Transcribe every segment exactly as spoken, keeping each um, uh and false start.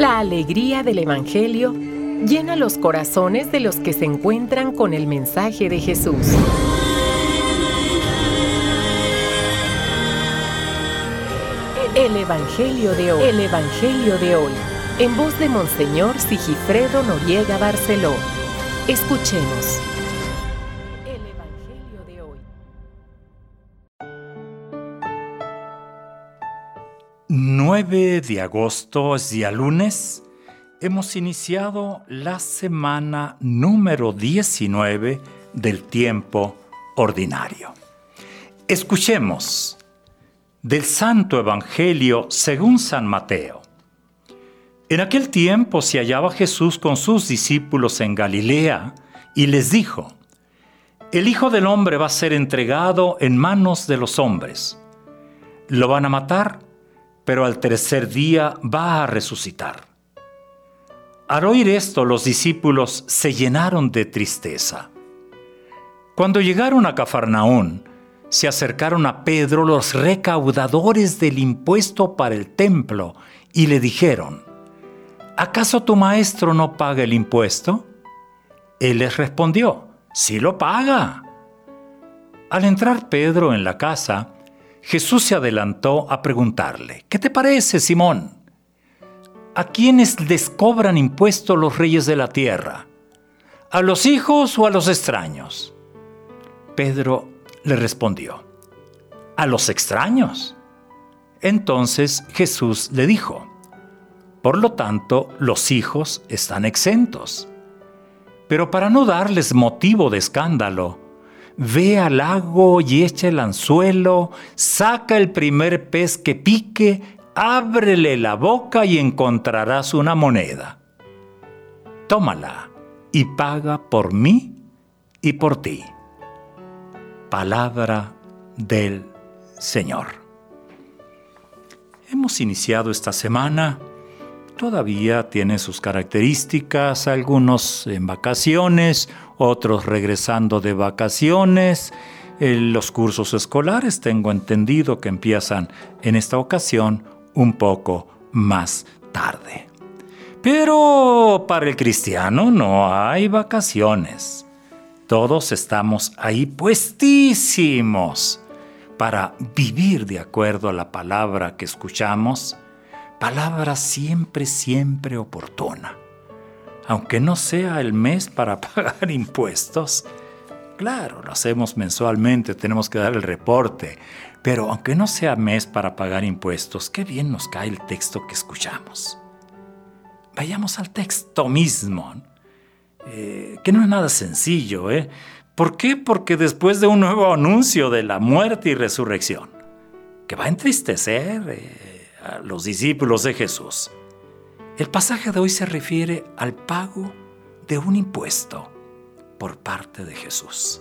La alegría del Evangelio llena los corazones de los que se encuentran con el mensaje de Jesús. El Evangelio de hoy. El Evangelio de hoy. En voz de Monseñor Sigifredo Noriega Barceló. Escuchemos. El Evangelio de hoy. nueve de agosto, es día lunes. Hemos iniciado la semana número diecinueve del tiempo ordinario. Escuchemos del Santo Evangelio según San Mateo. En aquel tiempo se hallaba Jesús con sus discípulos en Galilea y les dijo: El Hijo del Hombre va a ser entregado en manos de los hombres. Lo van a matar, pero al tercer día va a resucitar. Al oír esto, los discípulos se llenaron de tristeza. Cuando llegaron a Cafarnaún, se acercaron a Pedro los recaudadores del impuesto para el templo y le dijeron: ¿Acaso tu maestro no paga el impuesto? Él les respondió: Sí lo paga. Al entrar Pedro en la casa, Jesús se adelantó a preguntarle: ¿Qué te parece, Simón? ¿A quiénes les cobran impuestos los reyes de la tierra? ¿A los hijos o a los extraños? Pedro le respondió: A los extraños. Entonces Jesús le dijo: Por lo tanto, los hijos están exentos. Pero para no darles motivo de escándalo, ve al lago y echa el anzuelo, saca el primer pez que pique, ábrele la boca y encontrarás una moneda. Tómala y paga por mí y por ti. Palabra del Señor. Hemos iniciado esta semana. Todavía tiene sus características, algunos en vacaciones, otros regresando de vacaciones. Eh, los cursos escolares tengo entendido que empiezan en esta ocasión un poco más tarde. Pero para el cristiano no hay vacaciones. Todos estamos ahí puestísimos para vivir de acuerdo a la palabra que escuchamos. Palabra siempre, siempre oportuna. Aunque no sea el mes para pagar impuestos, claro, lo hacemos mensualmente, tenemos que dar el reporte, pero aunque no sea mes para pagar impuestos, qué bien nos cae el texto que escuchamos. Vayamos al texto mismo, eh, que no es nada sencillo, ¿eh? ¿Por qué? Porque después de un nuevo anuncio de la muerte y resurrección, que va a entristecer eh, a los discípulos de Jesús, el pasaje de hoy se refiere al pago de un impuesto por parte de Jesús.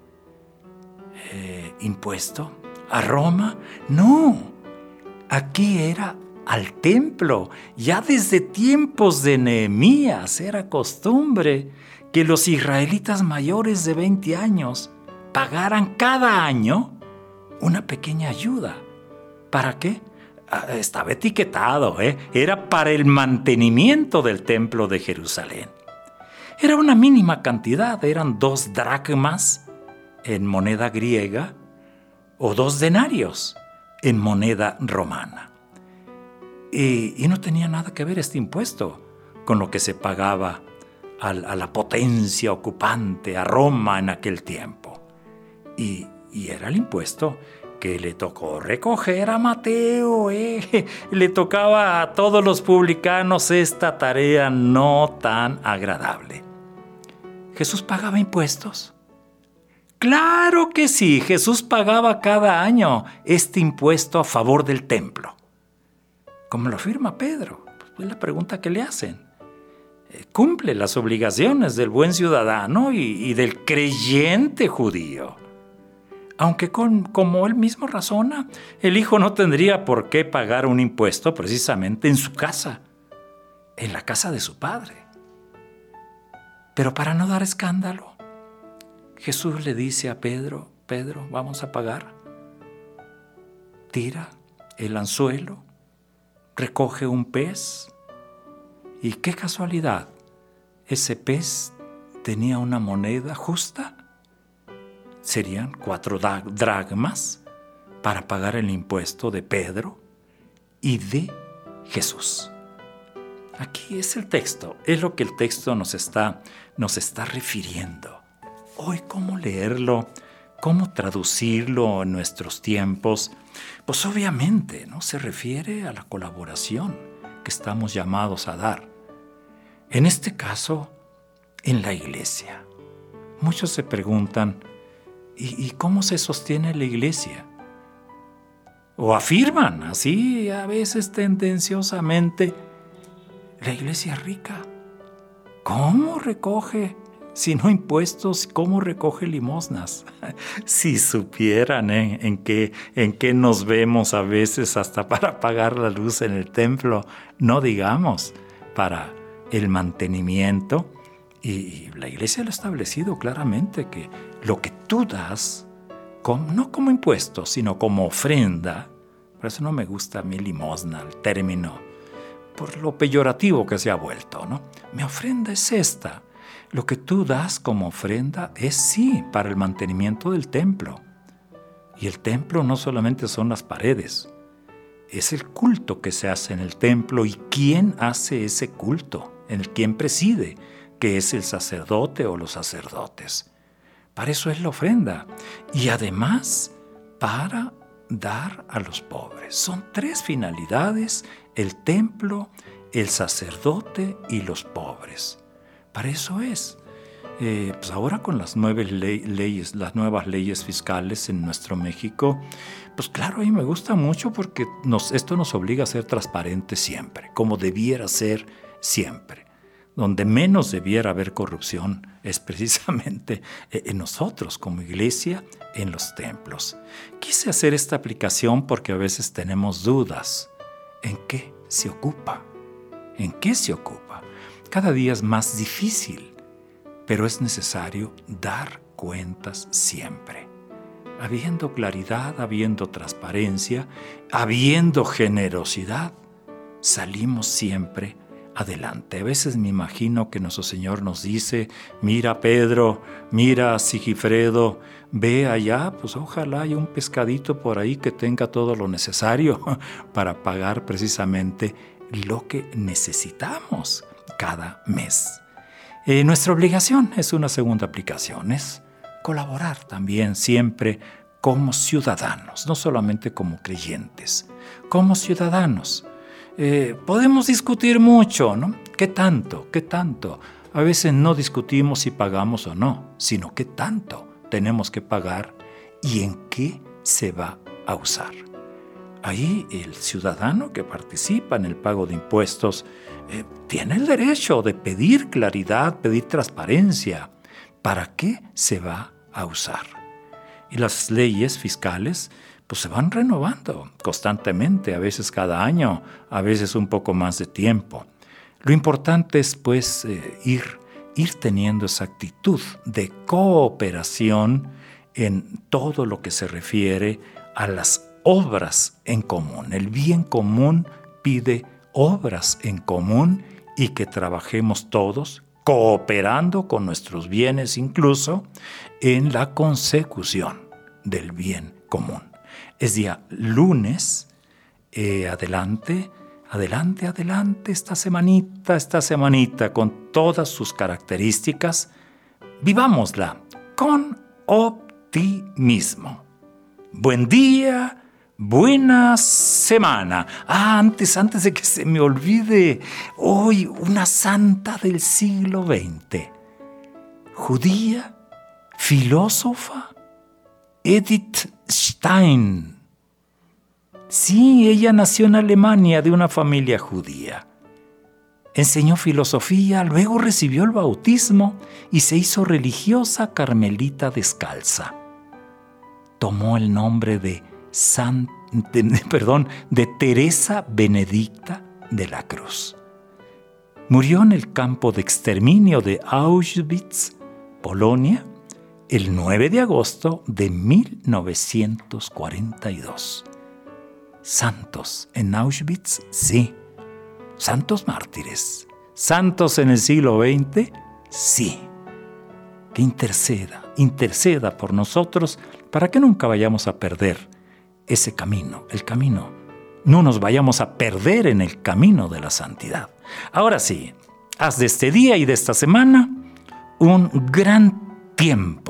Eh, ¿Impuesto? ¿A Roma? No, aquí era al templo. Ya desde tiempos de Nehemías era costumbre que los israelitas mayores de veinte años pagaran cada año una pequeña ayuda. ¿Para qué? Estaba etiquetado, ¿eh? Era para el mantenimiento del templo de Jerusalén. Era una mínima cantidad, eran dos dracmas en moneda griega o dos denarios en moneda romana. Y, y no tenía nada que ver este impuesto con lo que se pagaba a, a la potencia ocupante, a Roma en aquel tiempo. Y, y era el impuesto que le tocó recoger a Mateo, eh. Le tocaba a todos los publicanos esta tarea no tan agradable. ¿Jesús pagaba impuestos? ¡Claro que sí! Jesús pagaba cada año este impuesto a favor del templo. Como lo afirma Pedro, pues es la pregunta que le hacen. Eh, cumple las obligaciones del buen ciudadano y, y del creyente judío. Aunque con, como él mismo razona, el hijo no tendría por qué pagar un impuesto precisamente en su casa, en la casa de su padre. Pero para no dar escándalo, Jesús le dice a Pedro: Pedro, vamos a pagar. Tira el anzuelo, recoge un pez, Y qué casualidad, ese pez tenía una moneda justa. Serían cuatro dracmas para pagar el impuesto de Pedro y de Jesús. Aquí es el texto, es lo que el texto nos está, nos está refiriendo. Hoy, ¿cómo leerlo? ¿Cómo traducirlo en nuestros tiempos? Pues obviamente, ¿no? Se refiere a la colaboración que estamos llamados a dar. En este caso, en la iglesia. Muchos se preguntan, ¿y, y cómo se sostiene la iglesia? O afirman así, a veces tendenciosamente, la iglesia es rica. ¿Cómo recoge, si no impuestos, cómo recoge limosnas? Si supieran ¿eh? en, qué, en qué nos vemos a veces hasta para pagar la luz en el templo, no digamos para el mantenimiento. Y la iglesia lo ha establecido claramente, que lo que tú das, como, no como impuestos, sino como ofrenda, por eso no me gusta a mí limosna, el término, por lo peyorativo que se ha vuelto, ¿no? Mi ofrenda es esta. Lo que tú das como ofrenda es sí para el mantenimiento del templo. Y el templo no solamente son las paredes, es el culto que se hace en el templo. ¿Y quién hace ese culto? ¿En el quién preside? Que es el sacerdote o los sacerdotes. Para eso es la ofrenda. Y además, para dar a los pobres. Son tres finalidades: el templo, el sacerdote y los pobres. Para eso es. Eh, pues ahora con las nuevas le- leyes, las nuevas leyes fiscales en nuestro México, pues claro, a mí me gusta mucho porque nos, esto nos obliga a ser transparentes siempre, como debiera ser siempre. Donde menos debiera haber corrupción es precisamente en nosotros como iglesia, en los templos. Quise hacer esta aplicación porque a veces tenemos dudas. ¿En qué se ocupa? ¿En qué se ocupa? Cada día es más difícil, pero es necesario dar cuentas siempre. Habiendo claridad, habiendo transparencia, habiendo generosidad, salimos siempre adelante. A veces me imagino que nuestro Señor nos dice: mira Pedro, mira Sigifredo, ve allá, pues ojalá haya un pescadito por ahí que tenga todo lo necesario para pagar precisamente lo que necesitamos cada mes. Eh, nuestra obligación es una segunda aplicación, es colaborar también siempre como ciudadanos, no solamente como creyentes, como ciudadanos. Eh, podemos discutir mucho, ¿no? ¿Qué tanto? ¿Qué tanto? A veces no discutimos si pagamos o no, sino qué tanto tenemos que pagar y en qué se va a usar. Ahí el ciudadano que participa en el pago de impuestos eh, tiene el derecho de pedir claridad, pedir transparencia. ¿Para qué se va a usar? Y las leyes fiscales pues se van renovando constantemente, a veces cada año, a veces un poco más de tiempo. Lo importante es pues eh, ir, ir teniendo esa actitud de cooperación en todo lo que se refiere a las obras en común. El bien común pide obras en común y que trabajemos todos cooperando con nuestros bienes incluso en la consecución del bien común. Es día lunes, eh, adelante, adelante, adelante, esta semanita, esta semanita con todas sus características, vivámosla con optimismo. Buen día, buena semana. Ah, antes, antes de que se me olvide, hoy una santa del siglo veinte, judía, filósofa, Edith Stein. Sí, ella nació en Alemania de una familia judía. Enseñó filosofía, luego recibió el bautismo y se hizo religiosa carmelita descalza. Tomó el nombre de, San, de, perdón, de Teresa Benedicta de la Cruz. Murió en el campo de exterminio de Auschwitz, Polonia, el nueve de agosto de mil novecientos cuarenta y dos. Santos en Auschwitz, sí. Santos mártires. ¿Santos en el siglo veinte? Sí. Que interceda, interceda por nosotros para que nunca vayamos a perder ese camino, el camino. No nos vayamos a perder en el camino de la santidad. Ahora sí, haz de este día y de esta semana un gran tiempo